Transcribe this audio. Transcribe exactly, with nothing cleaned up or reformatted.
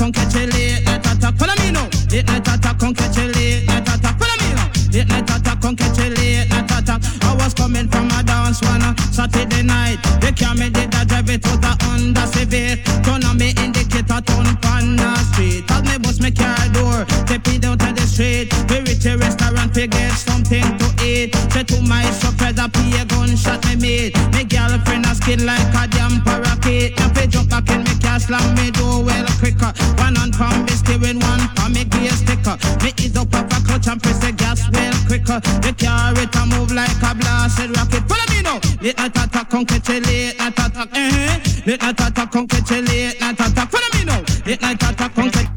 come catch a late night attack. Follow me now. Late night attack, come catch a late night attack. Follow me now. Late night attack, come catch a late night attack. I was coming from a dance one Saturday night. They came me did a drive it out a Honda Civic. Turn on me indicator, turn on the street. As me bust me car door, take me down to the street. We reach a restaurant, we get something to eat. Say to my surprise, I pay a gunshot me made. Me girlfriend a skin like a damn parakeet. Now fi jump back in me car, slam me door well quicker. One hand from me steering, one from me gear sticker. Me ease up off a clutch and press the gas well quicker. The car it a move like a blasted rocket. Follow me now. Late night attack, come catch a late night attack. Eh? Late night attack, come catch a late night attack. Follow me now. Late night attack, come catch.